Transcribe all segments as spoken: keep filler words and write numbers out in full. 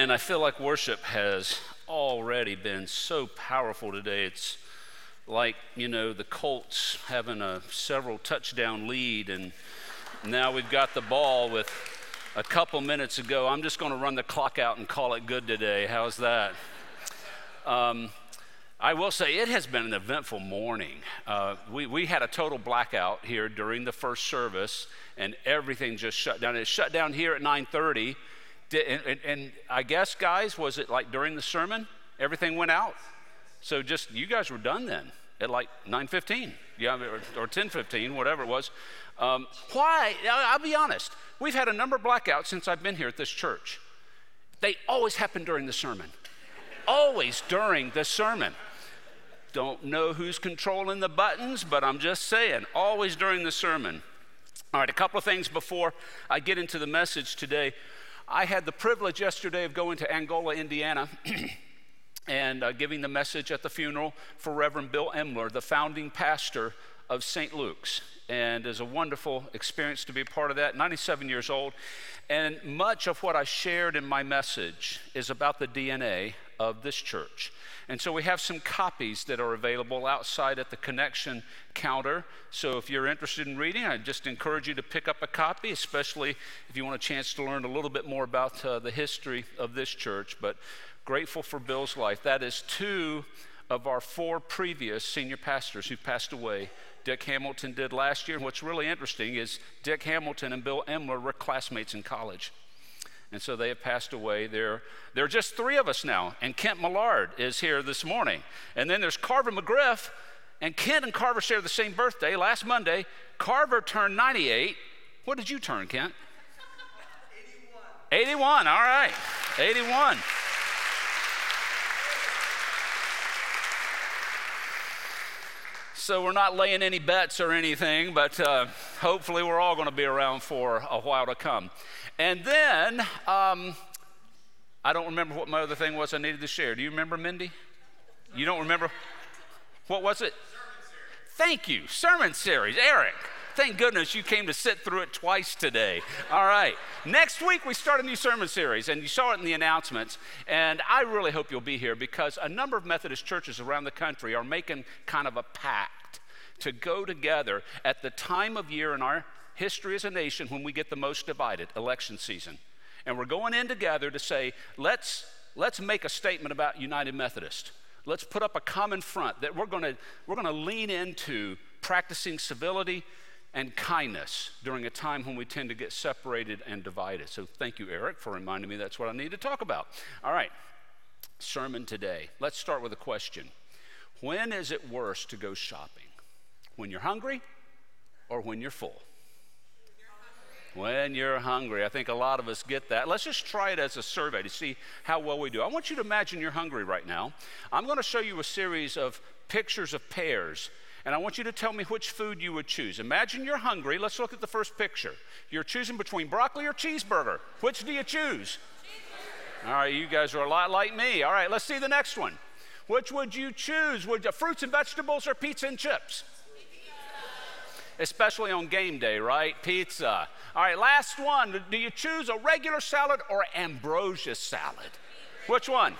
Man, I feel like worship has already been so powerful today. It's like, you know, the Colts having a several touchdown lead, and now we've got the ball with a couple minutes ago. I'm just going to run the clock out and call it good today. How's that? Um, I will say it has been an eventful morning. Uh, we, we had a total blackout here during the first service, and everything just shut down. It shut down here at nine thirty. And, and, and I guess, guys, was it like during the sermon, everything went out? So just, you guys were done then at like nine fifteen, yeah, or, or ten fifteen, whatever it was. Um, why? I'll be honest. We've had a number of blackouts since I've been here at this church. They always happen during the sermon. Always during the sermon. Don't know who's controlling the buttons, but I'm just saying, always during the sermon. All right, a couple of things before I get into the message today. I had the privilege yesterday of going to Angola, Indiana, and uh, giving the message at the funeral for Reverend Bill Emler, the founding pastor of Saint Luke's. And it's a wonderful experience to be a part of that, ninety-seven years old. And much of what I shared in my message is about the D N A of this church. And so we have some copies that are available outside at the connection counter. So if you're interested in reading, I just encourage you to pick up a copy, especially if you want a chance to learn a little bit more about uh, the history of this church. But grateful for Bill's life. That is two of our four previous senior pastors who passed away. Dick Hamilton did last year. And what's really interesting is Dick Hamilton and Bill Emler were classmates in college. And so they have passed away. There, there are just three of us now, and Kent Millard is here this morning. And then there's Carver McGriff, and Kent and Carver share the same birthday. Last Monday, Carver turned ninety-eight. What did you turn, Kent? eighty-one. eighty-one, all right, eighty-one. So we're not laying any bets or anything, but uh, hopefully we're all going to be around for a while to come. And then, um, I don't remember what my other thing was I needed to share. Do you remember, Mindy? You don't remember? What was it? Sermon series. Thank you. Sermon series. Eric, thank goodness you came to sit through it twice today. All right. Next week, we start a new sermon series, and you saw it in the announcements. And I really hope you'll be here because a number of Methodist churches around the country are making kind of a pact to go together at the time of year in our history as a nation when we get the most divided, election season. And we're going in together to say, let's let's make a statement about United Methodist. Let's put up a common front that we're going to we're going to lean into practicing civility and kindness during a time when we tend to get separated and divided. So thank you, Eric, for reminding me that's what I need to talk about. All right, sermon today. Let's start with a question. When is it worse to go shopping? When you're hungry or when you're full? When you're hungry. I think a lot of us get that. Let's just try it as a survey to see how well we do. I want you to imagine you're hungry right now. I'm going to show you a series of pictures of pears, and I want you to tell me which food you would choose. Imagine you're hungry. Let's look at the first picture. You're choosing between broccoli or cheeseburger. Which do you choose? Cheeseburger. All right, you guys are a lot like me. All right, let's see the next one. Which would you choose? Would you, fruits and vegetables or pizza and chips? Especially on game day, right? Pizza. All right, last one. Do you choose a regular salad or ambrosia salad? Which one?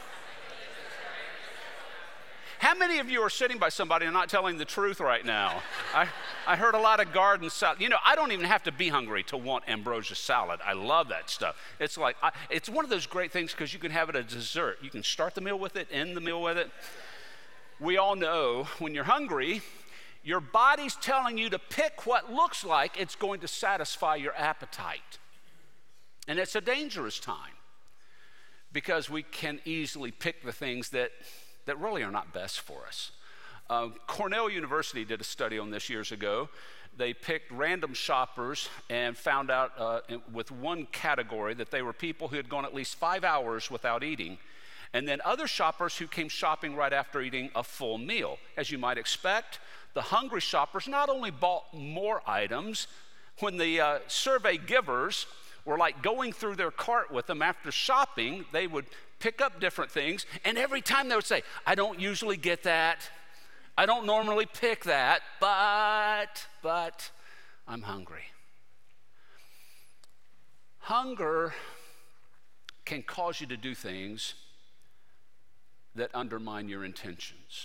How many of you are sitting by somebody and not telling the truth right now? I, I heard a lot of garden salad. You know, I don't even have to be hungry to want ambrosia salad. I love that stuff. It's like, I, it's one of those great things because you can have it as dessert. You can start the meal with it, end the meal with it. We all know when you're hungry, your body's telling you to pick what looks like it's going to satisfy your appetite. And it's a dangerous time because we can easily pick the things that, that really are not best for us. Uh, Cornell University did a study on this years ago. They picked random shoppers and found out uh, with one category that they were people who had gone at least five hours without eating, and then other shoppers who came shopping right after eating a full meal. As you might expect, the hungry shoppers not only bought more items, when the uh, survey givers were like going through their cart with them after shopping, they would pick up different things, and every time they would say, I don't usually get that. I don't normally pick that, but, but, I'm hungry. Hunger can cause you to do things that undermine your intentions.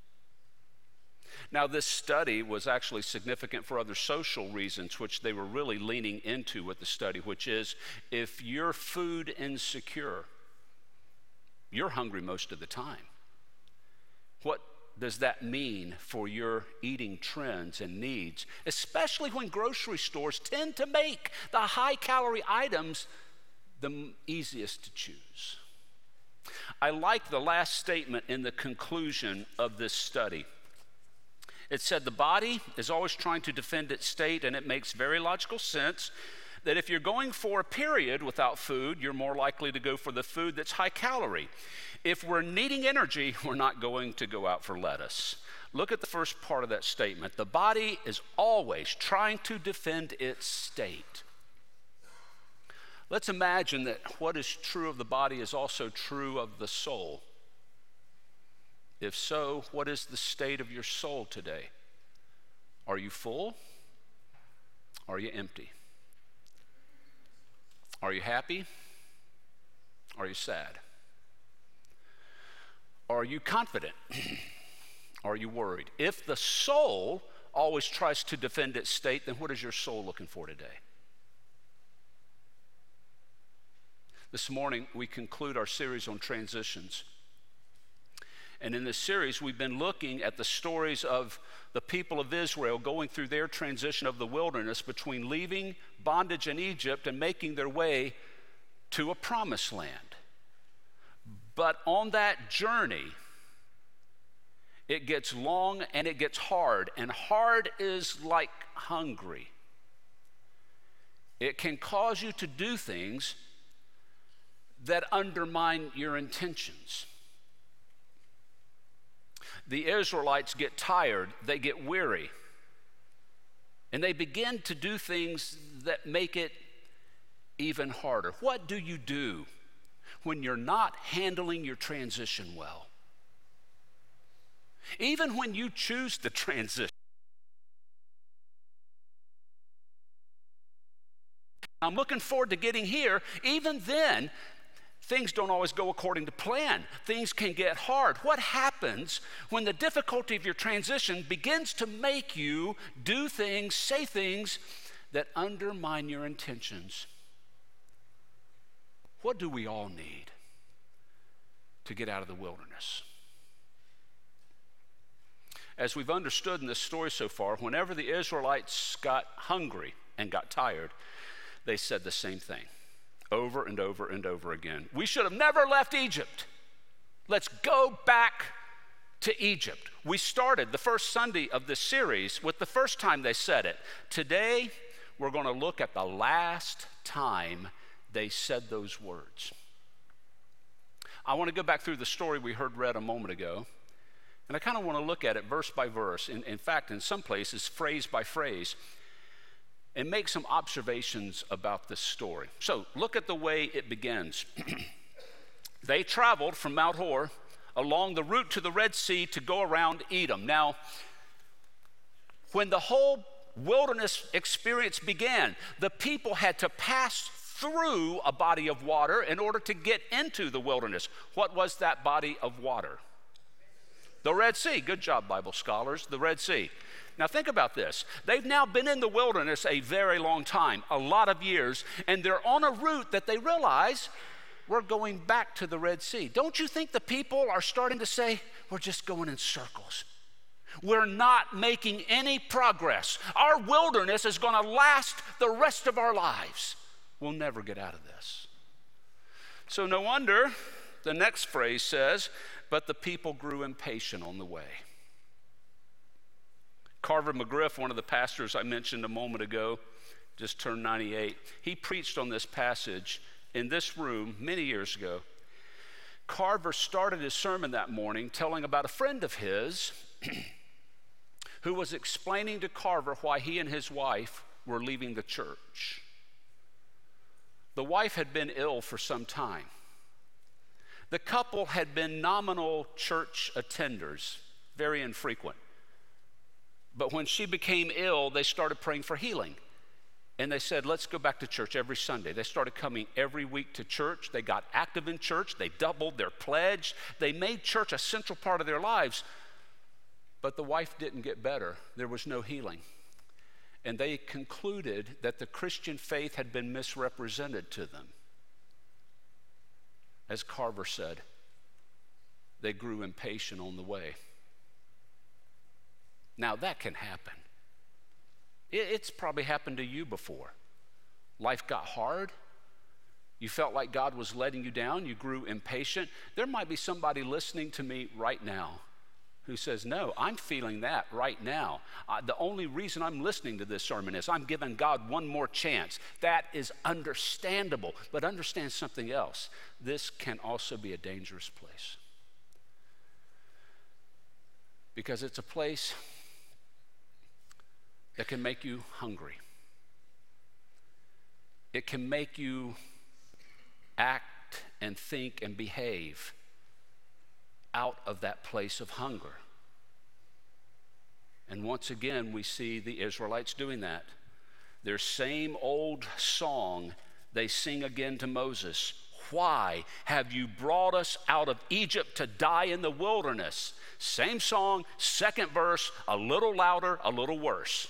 Now, this study was actually significant for other social reasons, which they were really leaning into with the study, which is if you're food insecure, you're hungry most of the time. What does that mean for your eating trends and needs, especially when grocery stores tend to make the high-calorie items the easiest to choose? I like the last statement in the conclusion of this study. It said the body is always trying to defend its state, and it makes very logical sense that if you're going for a period without food, you're more likely to go for the food that's high calorie. If we're needing energy, we're not going to go out for lettuce. Look at the first part of that statement. The body is always trying to defend its state. Let's imagine that what is true of the body is also true of the soul. If so, what is the state of your soul today? Are you full? Are you empty? Are you happy? Are you sad? Are you confident? Are you worried? If the soul always tries to defend its state, then what is your soul looking for today? This morning, we conclude our series on transitions. And in this series, we've been looking at the stories of the people of Israel going through their transition of the wilderness between leaving bondage in Egypt and making their way to a promised land. But on that journey, it gets long and it gets hard, and hard is like hungry. It can cause you to do things that undermine your intentions. The Israelites get tired, they get weary, and they begin to do things that make it even harder. What do you do when you're not handling your transition well? Even when you choose the transition, I'm looking forward to getting here, even then, things don't always go according to plan. Things can get hard. What happens when the difficulty of your transition begins to make you do things, say things that undermine your intentions? What do we all need to get out of the wilderness? As we've understood in this story so far, whenever the Israelites got hungry and got tired, they said the same thing. Over and over and over again. We should have never left Egypt. Let's go back to Egypt. We started the first Sunday of this series with the first time they said it. Today, we're going to look at the last time they said those words. I want to go back through the story we heard read a moment ago, and I kind of want to look at it verse by verse. In, in fact, in some places, phrase by phrase, and make some observations about this story. So look at the way it begins. They traveled from Mount Hor along the route to the Red Sea to go around Edom. Now, when the whole wilderness experience began, the people had to pass through a body of water in order to get into the wilderness. What was that body of water? The Red Sea. Good job, Bible scholars. The Red Sea. Now think about this. They've now been in the wilderness a very long time, a lot of years, and they're on a route that they realize we're going back to the Red Sea. Don't you think the people are starting to say, we're just going in circles? We're not making any progress. Our wilderness is going to last the rest of our lives. We'll never get out of this. So no wonder the next phrase says, but the people grew impatient on the way. Carver McGriff, one of the pastors I mentioned a moment ago, just turned ninety-eight. He preached on this passage in this room many years ago. Carver started his sermon that morning telling about a friend of his who was explaining to Carver why he and his wife were leaving the church. The wife had been ill for some time. The couple had been nominal church attenders, very infrequent. But when she became ill, they started praying for healing. And they said, let's go back to church every Sunday. They started coming every week to church. They got active in church. They doubled their pledge. They made church a central part of their lives. But the wife didn't get better. There was no healing. And they concluded that the Christian faith had been misrepresented to them. As Carver said, they grew impatient on the way. Now that can happen. It's probably happened to you before. Life got hard. You felt like God was letting you down. You grew impatient. There might be somebody listening to me right now who says, no, I'm feeling that right now. Uh, the only reason I'm listening to this sermon is I'm giving God one more chance. That is understandable. But understand something else. This can also be a dangerous place. Because it's a place that can make you hungry. It can make you act and think and behave out of that place of hunger. And once again, we see the Israelites doing that. Their same old song they sing again to Moses. Why have you brought us out of Egypt to die in the wilderness? Same song, second verse, a little louder, a little worse.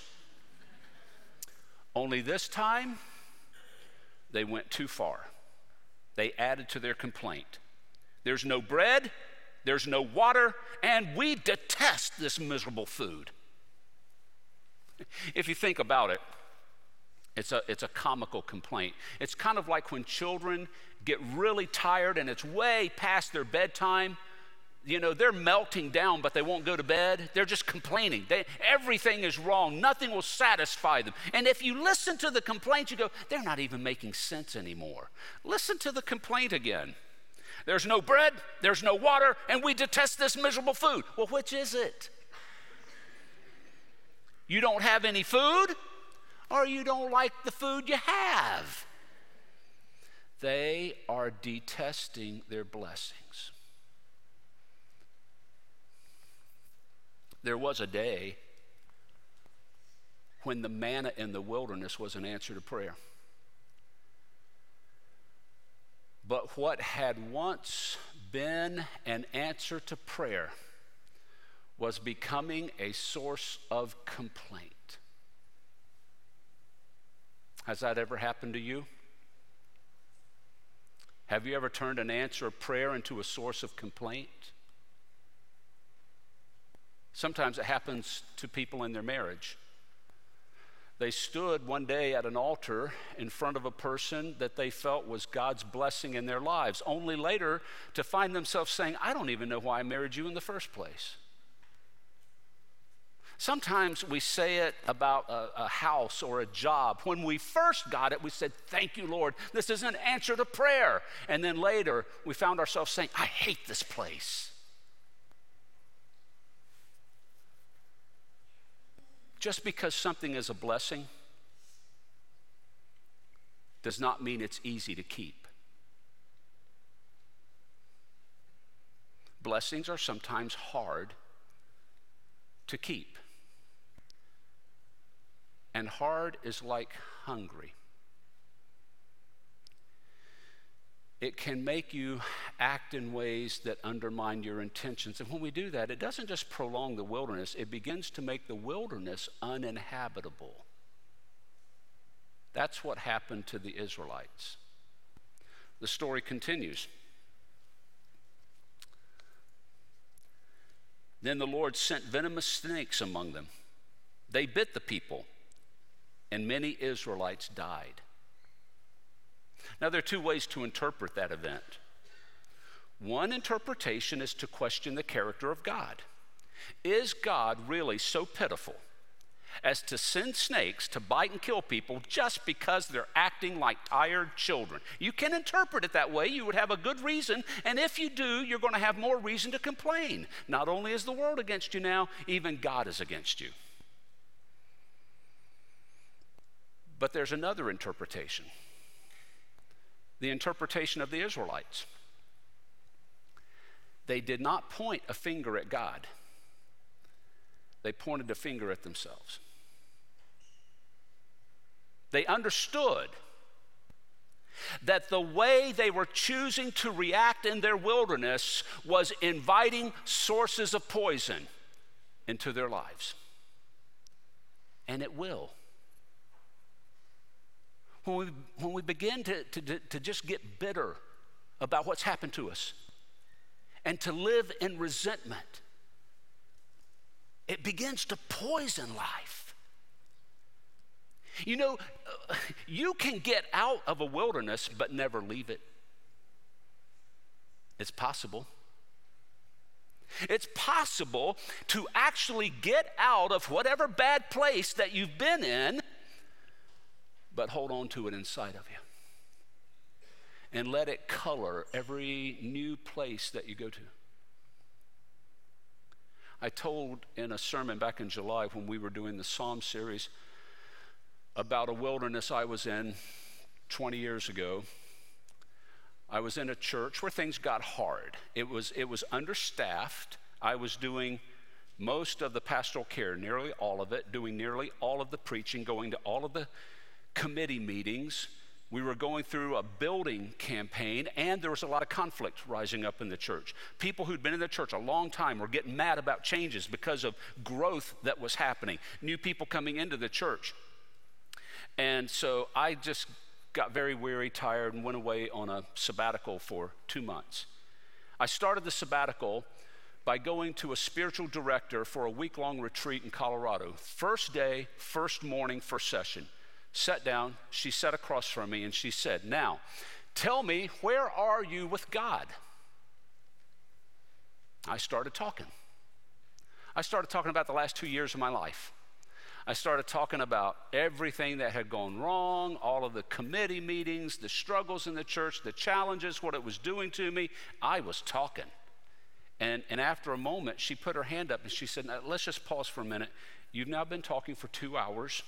Only this time, they went too far. They added to their complaint. There's no bread, there's no water, and we detest this miserable food. If you think about it, it's a, it's a comical complaint. It's kind of like when children get really tired and it's way past their bedtime. You know, they're melting down, but they won't go to bed. They're just complaining. They, everything is wrong. Nothing will satisfy them. And if you listen to the complaint, you go, they're not even making sense anymore. Listen to the complaint again. There's no bread, there's no water, and we detest this miserable food. Well, which is it? You don't have any food, or you don't like the food you have? They are detesting their blessings. There was a day when the manna in the wilderness was an answer to prayer. But what had once been an answer to prayer was becoming a source of complaint. Has that ever happened to you? Have you ever turned an answer of prayer into a source of complaint? Sometimes it happens to people in their marriage. They stood one day at an altar in front of a person that they felt was God's blessing in their lives, only later to find themselves saying, I don't even know why I married you in the first place. Sometimes we say it about a, a house or a job. When we first got it, we said, thank you, Lord. This is an answer to prayer. And then later, we found ourselves saying, I hate this place. Just because something is a blessing does not mean it's easy to keep. Blessings are sometimes hard to keep. And hard is like hungry. It can make you act in ways that undermine your intentions. And when we do that, it doesn't just prolong the wilderness, it begins to make the wilderness uninhabitable. That's what happened to the Israelites. The story continues. Then the Lord sent venomous snakes among them. They bit the people, and many Israelites died. Now, there are two ways to interpret that event. One interpretation is to question the character of God. Is God really so pitiful as to send snakes to bite and kill people just because they're acting like tired children? You can interpret it that way. You would have a good reason, and if you do, you're going to have more reason to complain. Not only is the world against you now, even God is against you. But there's another interpretation. The interpretation of the Israelites. They did not point a finger at God. They pointed a finger at themselves. They understood that the way they were choosing to react in their wilderness was inviting sources of poison into their lives. And it will. When we, when we begin to, to, to just get bitter about what's happened to us and to live in resentment, it begins to poison life. You know, you can get out of a wilderness but never leave it. It's possible. It's possible to actually get out of whatever bad place that you've been in, but hold on to it inside of you. And let it color every new place that you go to. I told in a sermon back in July when we were doing the Psalm series about a wilderness I was in twenty years ago. I was in a church where things got hard. It was, it was understaffed. I was doing most of the pastoral care, nearly all of it, doing nearly all of the preaching, going to all of the committee meetings. We were going through a building campaign, and there was a lot of conflict rising up in the church. People who'd been in the church a long time were getting mad about changes because of growth that was happening. New people coming into the church. And so I just got very weary, tired, and went away on a sabbatical for two months. I started the sabbatical by going to a spiritual director for a week-long retreat in Colorado. First day, first morning, first session. Sat down, she sat across from me, and she said, "Now, tell me, where are you with God?" I started talking. I started talking about the last two years of my life. I started talking about everything that had gone wrong, all of the committee meetings, the struggles in the church, the challenges, what it was doing to me. I was talking. And, and after a moment, she put her hand up and she said, "Now, let's just pause for a minute. You've now been talking for two hours.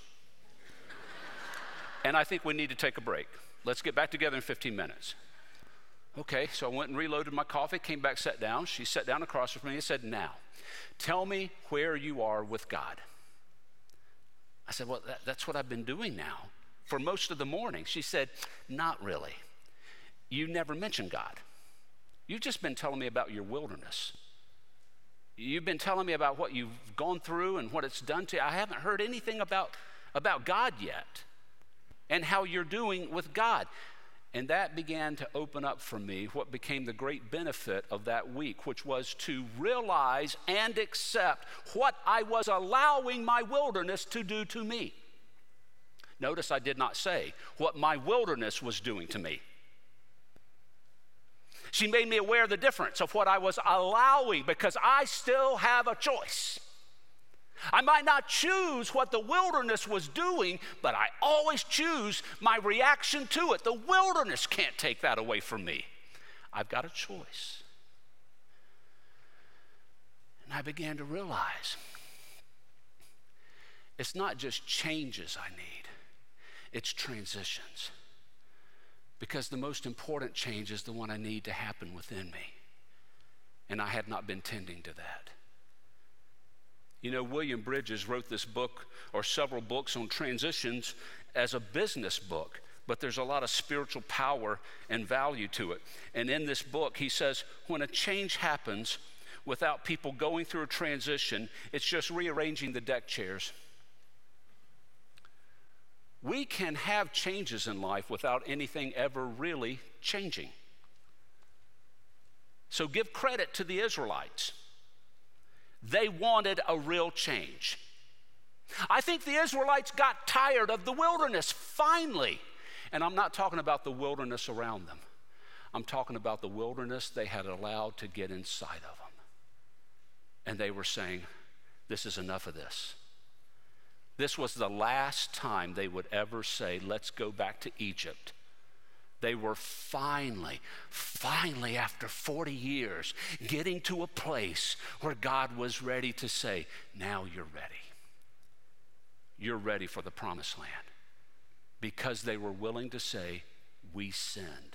And I think we need to take a break. Let's get back together in fifteen minutes. Okay, so I went and reloaded my coffee, came back, sat down. She sat down across from me and said, "Now, tell me where you are with God." I said, "Well, that, that's what I've been doing now for most of the morning." She said, "Not really. You never mentioned God. You've just been telling me about your wilderness. You've been telling me about what you've gone through and what it's done to you. I haven't heard anything about, about God yet and how you're doing with God." And that began to open up for me what became the great benefit of that week, which was to realize and accept what I was allowing my wilderness to do to me. Notice I did not say what my wilderness was doing to me. She made me aware of the difference of what I was allowing, because I still have a choice. I might not choose what the wilderness was doing, but I always choose my reaction to it. The wilderness can't take that away from me. I've got a choice. And I began to realize it's not just changes I need, it's transitions. Because the most important change is the one I need to happen within me. And I had not been tending to that. You know, William Bridges wrote this book, or several books on transitions, as a business book, but there's a lot of spiritual power and value to it. And in this book, he says, when a change happens without people going through a transition, it's just rearranging the deck chairs. We can have changes in life without anything ever really changing. So give credit to the Israelites. They wanted a real change. I think the Israelites got tired of the wilderness, finally. And I'm not talking about the wilderness around them. I'm talking about the wilderness they had allowed to get inside of them. And they were saying, this is enough of this. This was the last time they would ever say, let's go back to Egypt. They were finally, finally, after forty years, getting to a place where God was ready to say, now you're ready. You're ready for the promised land. Because they were willing to say, we sinned.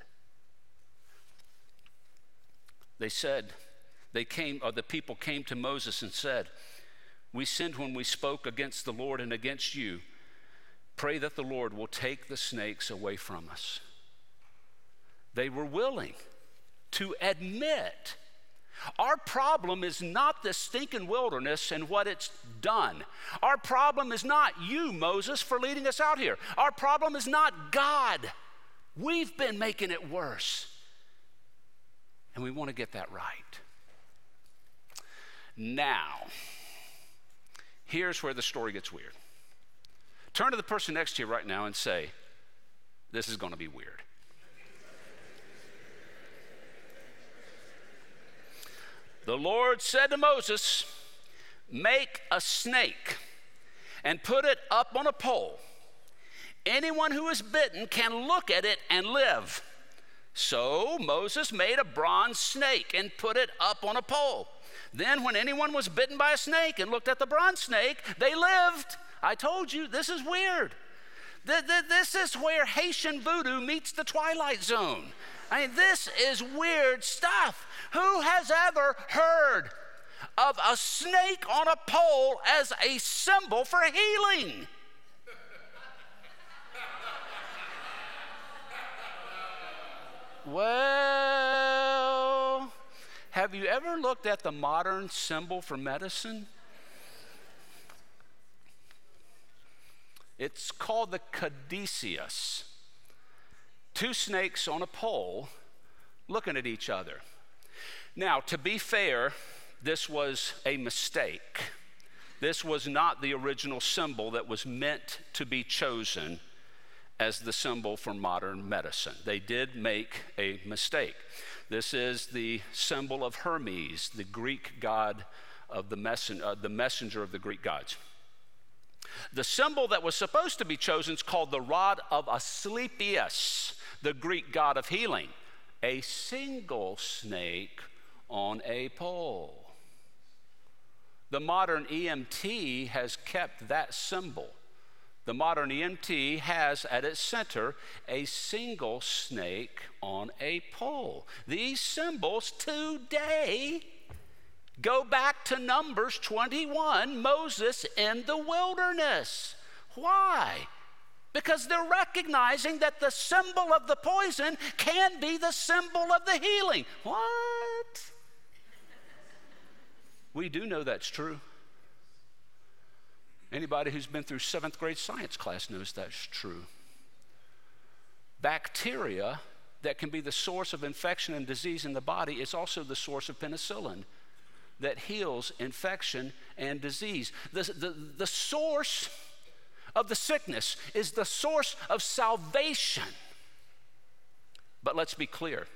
They said, they came, or the people came to Moses and said, we sinned when we spoke against the Lord and against you. Pray that the Lord will take the snakes away from us. They were willing to admit our problem is not the stinking wilderness and what it's done. Our problem is not you, Moses, for leading us out here. Our problem is not God. We've been making it worse. And we want to get that right. Now, here's where the story gets weird. Turn to the person next to you right now and say, this is going to be weird. The Lord said to Moses, make a snake and put it up on a pole. Anyone who is bitten can look at it and live. So Moses made a bronze snake and put it up on a pole. Then when anyone was bitten by a snake and looked at the bronze snake, they lived. I told you, this is weird. This is where Haitian voodoo meets the Twilight Zone. I mean, this is weird stuff. Who has ever heard of a snake on a pole as a symbol for healing? Well, have you ever looked at the modern symbol for medicine? It's called the caduceus. Two snakes on a pole looking at each other. Now, to be fair, this was a mistake. This was not the original symbol that was meant to be chosen as the symbol for modern medicine. They did make a mistake. This is the symbol of Hermes, the Greek god of the, messen- uh, the messenger of the Greek gods. The symbol that was supposed to be chosen is called the rod of Asclepius, the Greek god of healing. A single snake on a pole. The modern E M T has kept that symbol. The modern E M T has at its center a single snake on a pole. These symbols today go back to Numbers twenty-one, Moses in the wilderness. Why? Because they're recognizing that the symbol of the poison can be the symbol of the healing. What? We do know that's true. Anybody who's been through seventh grade science class knows that's true. Bacteria that can be the source of infection and disease in the body is also the source of penicillin that heals infection and disease. The, the, the source of the sickness is the source of salvation. But let's be clear.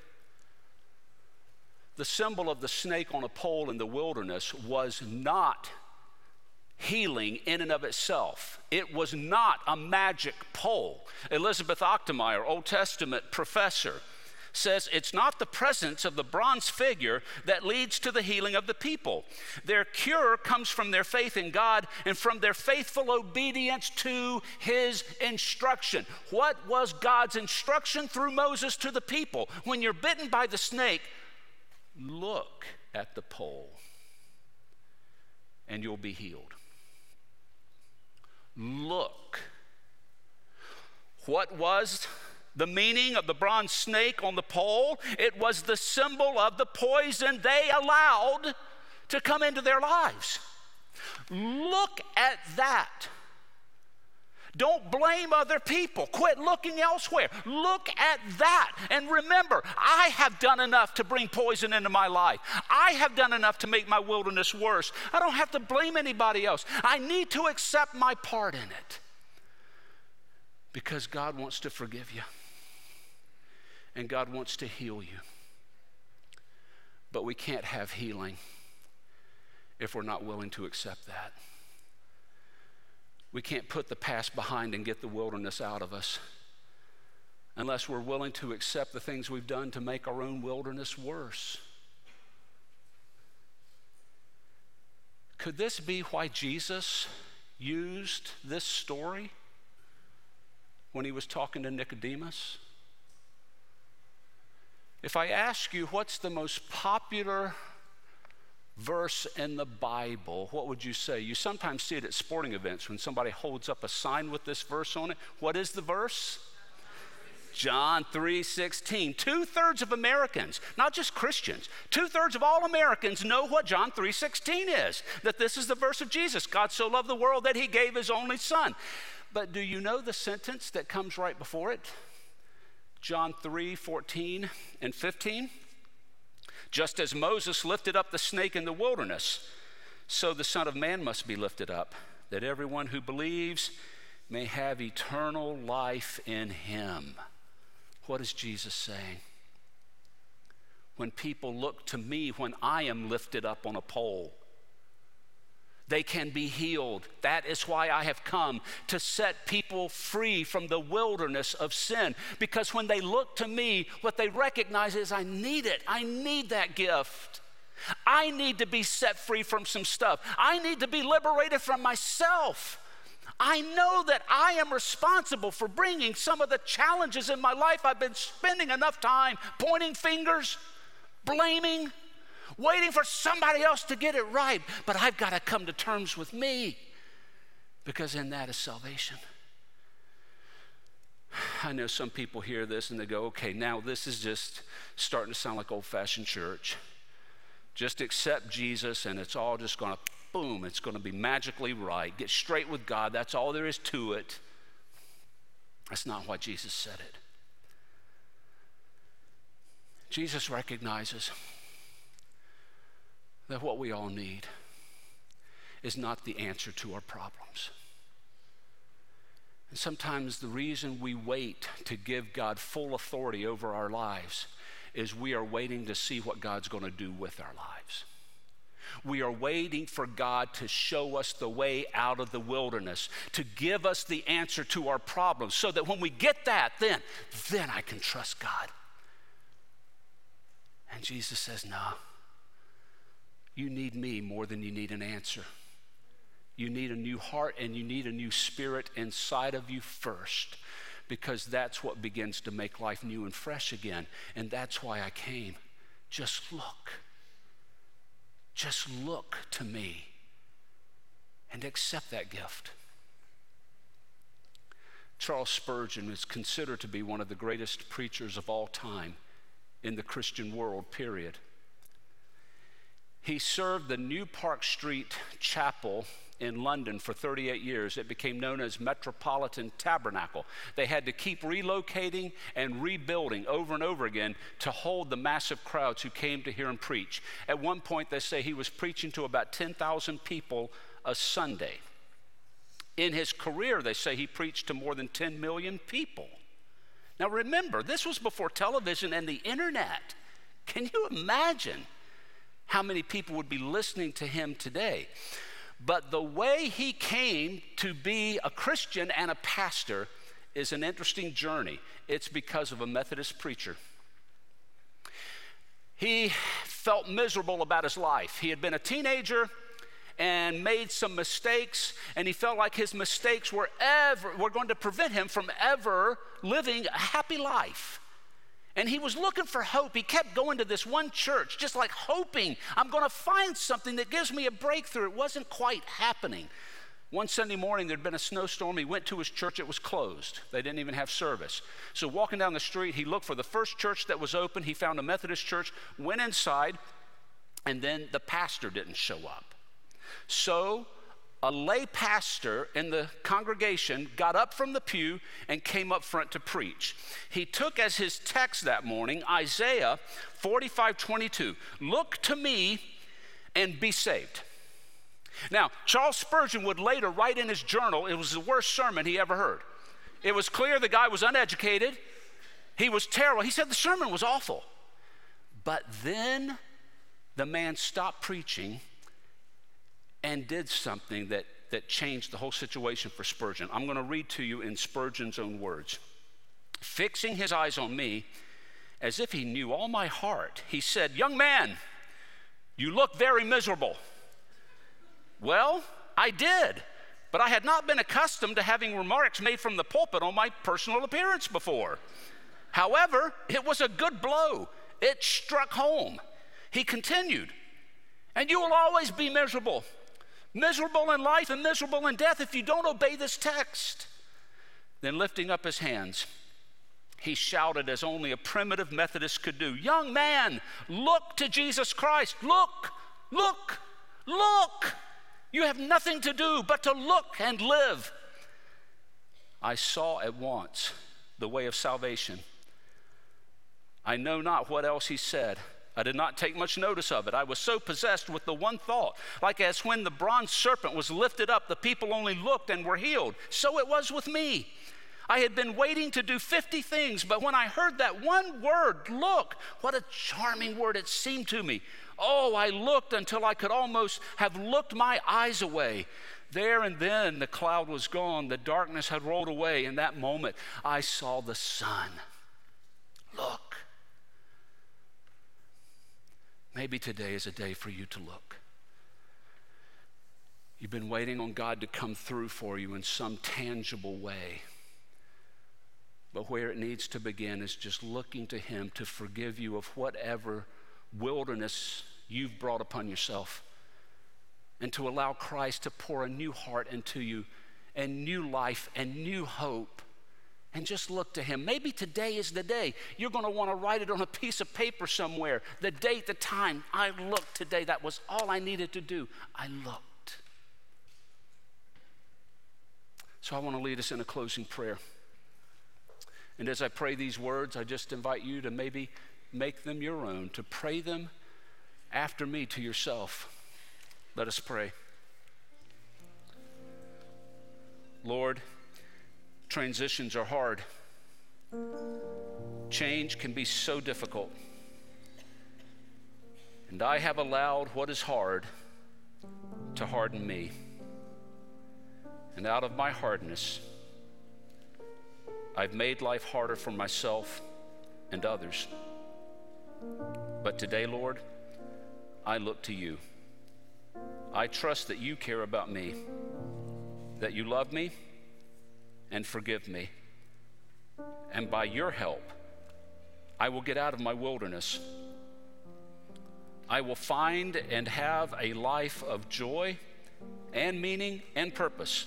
The symbol of the snake on a pole in the wilderness was not healing in and of itself. It was not a magic pole. Elizabeth Ochtemeyer, Old Testament professor, says it's not the presence of the bronze figure that leads to the healing of the people. Their cure comes from their faith in God and from their faithful obedience to his instruction. What was God's instruction through Moses to the people? When you're bitten by the snake, look at the pole and you'll be healed. Look. What was the meaning of the bronze snake on the pole? It was the symbol of the poison they allowed to come into their lives. Look at that. Don't blame other people. Quit looking elsewhere. Look at that. And remember, I have done enough to bring poison into my life. I have done enough to make my wilderness worse. I don't have to blame anybody else. I need to accept my part in it. Because God wants to forgive you. And God wants to heal you. But we can't have healing if we're not willing to accept that. We can't put the past behind and get the wilderness out of us unless we're willing to accept the things we've done to make our own wilderness worse. Could this be why Jesus used this story when he was talking to Nicodemus? If I ask you what's the most popular verse in the Bible, what would you say? You sometimes see it at sporting events when somebody holds up a sign with this verse on it. What is the verse? John three sixteen. Two-thirds of Americans, not just Christians, two-thirds of all Americans know what John three sixteen is, that this is the verse of Jesus. God so loved the world that he gave his only son. But do you know the sentence that comes right before it? John three fourteen and fifteen. Just as Moses lifted up the snake in the wilderness, so the Son of Man must be lifted up, that everyone who believes may have eternal life in him. What is Jesus saying? When people look to me, when I am lifted up on a pole, they can be healed. That is why I have come, to set people free from the wilderness of sin. Because when they look to me, what they recognize is I need it. I need that gift. I need to be set free from some stuff. I need to be liberated from myself. I know that I am responsible for bringing some of the challenges in my life. I've been spending enough time pointing fingers, blaming, waiting for somebody else to get it right. But I've got to come to terms with me, because in that is salvation. I know some people hear this and they go, okay, now this is just starting to sound like old-fashioned church. Just accept Jesus and it's all just going to, boom, it's going to be magically right. Get straight with God. That's all there is to it. That's not why Jesus said it. Jesus recognizes that what we all need is not the answer to our problems. And sometimes the reason we wait to give God full authority over our lives is we are waiting to see what God's going to do with our lives. We are waiting for God to show us the way out of the wilderness, to give us the answer to our problems, so that when we get that, then, then I can trust God. And Jesus says, no, you need me more than you need an answer. You need a new heart and you need a new spirit inside of you first, because that's what begins to make life new and fresh again. And that's why I came. Just look. Just look to me and accept that gift. Charles Spurgeon is considered to be one of the greatest preachers of all time in the Christian world, period. He served the New Park Street Chapel in London for thirty-eight years. It became known as Metropolitan Tabernacle. They had to keep relocating and rebuilding over and over again to hold the massive crowds who came to hear him preach. At one point, they say he was preaching to about ten thousand people a Sunday. In his career, they say he preached to more than ten million people. Now remember, this was before television and the internet. Can you imagine how many people would be listening to him today? But the way he came to be a Christian and a pastor is an interesting journey. It's because of a Methodist preacher. He felt miserable about his life. He had been a teenager and made some mistakes, and he felt like his mistakes were ever were going to prevent him from ever living a happy life. And he was looking for hope. He kept going to this one church, just like hoping, I'm going to find something that gives me a breakthrough. It wasn't quite happening. One Sunday morning, there'd been a snowstorm. He went to his church. It was closed. They didn't even have service. So walking down the street, he looked for the first church that was open. He found a Methodist church, went inside, and then the pastor didn't show up. So a lay pastor in the congregation got up from the pew and came up front to preach. He took as his text that morning Isaiah forty-five twenty-two. Look to me and be saved. Now, Charles Spurgeon would later write in his journal, it was the worst sermon he ever heard. It was clear the guy was uneducated. He was terrible. He said the sermon was awful. But then the man stopped preaching and did something that, that changed the whole situation for Spurgeon. I'm going to read to you in Spurgeon's own words. Fixing his eyes on me, as if he knew all my heart, he said, young man, you look very miserable. Well, I did, but I had not been accustomed to having remarks made from the pulpit on my personal appearance before. However, it was a good blow. It struck home. He continued, And you will always be miserable. Miserable in life and miserable in death if you don't obey this text. Then lifting up his hands, he shouted as only a primitive Methodist could do, "Young man, look to Jesus Christ. Look, look, look. You have nothing to do but to look and live." I saw at once the way of salvation. I know not what else he said. I did not take much notice of it. I was so possessed with the one thought, like as when the bronze serpent was lifted up, the people only looked and were healed. So it was with me. I had been waiting to do fifty things, but when I heard that one word, look, what a charming word it seemed to me. Oh, I looked until I could almost have looked my eyes away. There and then the cloud was gone, the darkness had rolled away. In that moment, I saw the sun. Look. Maybe today is a day for you to look. You've been waiting on God to come through for you in some tangible way. But where it needs to begin is just looking to him to forgive you of whatever wilderness you've brought upon yourself, and to allow Christ to pour a new heart into you and new life and new hope. And just look to him. Maybe today is the day. You're going to want to write it on a piece of paper somewhere. The date, the time. I looked today. That was all I needed to do. I looked. So I want to lead us in a closing prayer. And as I pray these words, I just invite you to maybe make them your own, to pray them after me to yourself. Let us pray. Lord, transitions are hard. Change can be so difficult. And I have allowed what is hard to harden me. And out of my hardness, I've made life harder for myself and others. But today, Lord, I look to you. I trust that you care about me, that you love me and forgive me. And by your help, I will get out of my wilderness. I will find and have a life of joy and meaning and purpose.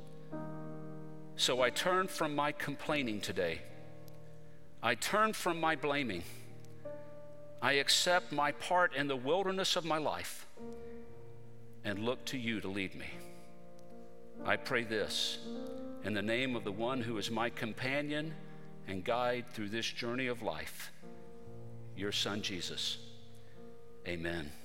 So I turn from my complaining today. I turn from my blaming. I accept my part in the wilderness of my life and look to you to lead me. I pray this in the name of the one who is my companion and guide through this journey of life, your Son, Jesus. Amen.